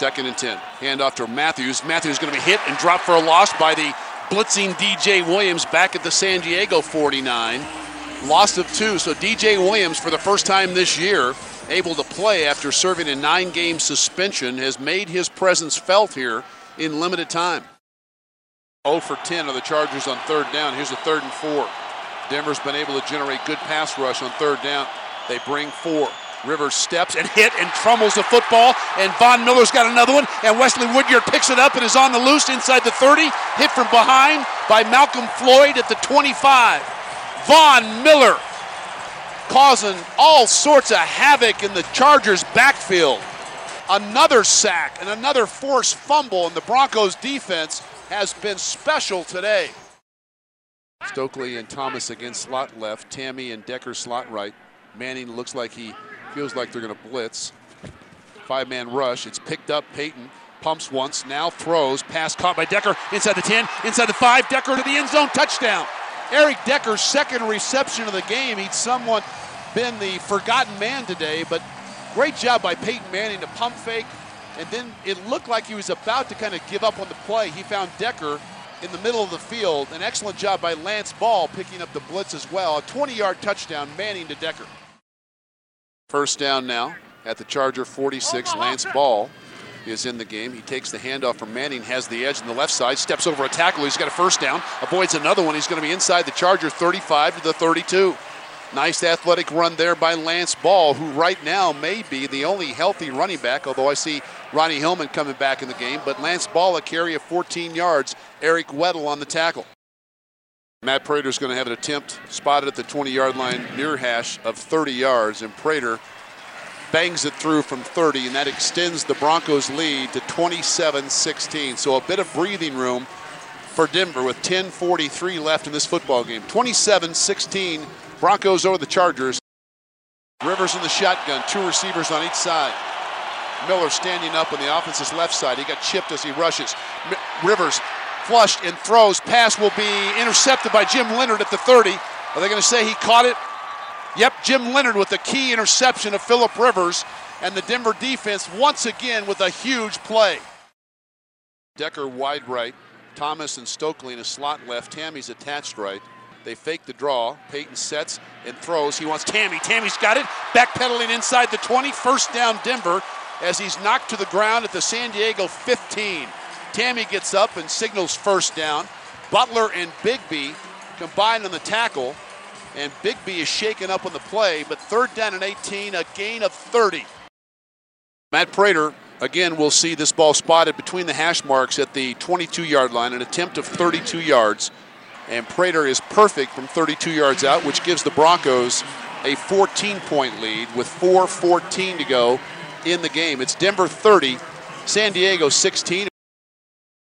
2nd and 10. Handoff to Matthews. Matthews going to be hit and dropped for a loss by the blitzing DJ Williams back at the San Diego 49. Loss of 2, so DJ Williams for the first time this year able to play after serving a 9-game suspension has made his presence felt here in limited time. 0 for 10 of the Chargers on 3rd down. Here's a 3rd and 4. Denver's been able to generate good pass rush on 3rd down. They bring 4. Rivers steps and hit and trummles the football, and Von Miller's got another one, and Wesley Woodyard picks it up and is on the loose inside the 30, hit from behind by Malcolm Floyd at the 25. Von Miller causing all sorts of havoc in the Chargers' backfield. Another sack and another forced fumble, and the Broncos' defense has been special today. Stokely and Thomas against slot left, Tammy and Decker slot right. Manning looks like he feels like they're going to blitz. 5-man rush. It's picked up. Peyton pumps once, now throws. Pass caught by Decker inside the 10, inside the 5. Decker to the end zone. Touchdown. Eric Decker's 2nd reception of the game. He'd somewhat been the forgotten man today, but great job by Peyton Manning to pump fake. And then it looked like he was about to kind of give up on the play. He found Decker in the middle of the field. An excellent job by Lance Ball picking up the blitz as well. A 20-yard touchdown, Manning to Decker. First down now at the Charger 46. Lance Ball is in the game. He takes the handoff from Manning, has the edge on the left side, steps over a tackle. He's got a first down, avoids another one. He's going to be inside the Charger 35 to the 32. Nice athletic run there by Lance Ball, who right now may be the only healthy running back, although I see Ronnie Hillman coming back in the game. But Lance Ball, a carry of 14 yards. Eric Weddle on the tackle. Matt Prater's going to have an attempt spotted at the 20-yard line, near hash of 30 yards, and Prater bangs it through from 30, and that extends the Broncos' lead to 27-16. So a bit of breathing room for Denver with 10:43 left in this football game. 27-16, Broncos over the Chargers. Rivers in the shotgun, 2 receivers on each side. Miller standing up on the offense's left side. He got chipped as he rushes. Rivers flushed and throws. Pass will be intercepted by Jim Leonard at the 30. Are they going to say he caught it? Yep, Jim Leonard with the key interception of Phillip Rivers, and the Denver defense once again with a huge play. Decker wide right, Thomas and Stokely in a slot left, Tammy's attached right. They fake the draw. Peyton sets and throws. He wants Tammy. Tammy's got it. Backpedaling inside the 20. First down Denver as he's knocked to the ground at the San Diego 15. Tammy gets up and signals first down. Butler and Bigby combined on the tackle, and Bigby is shaken up on the play, but 3rd down and 18, a gain of 30. Matt Prater, again, will see this ball spotted between the hash marks at the 22-yard line, an attempt of 32 yards. And Prater is perfect from 32 yards out, which gives the Broncos a 14-point lead with 4:14 to go in the game. It's Denver 30, San Diego 16.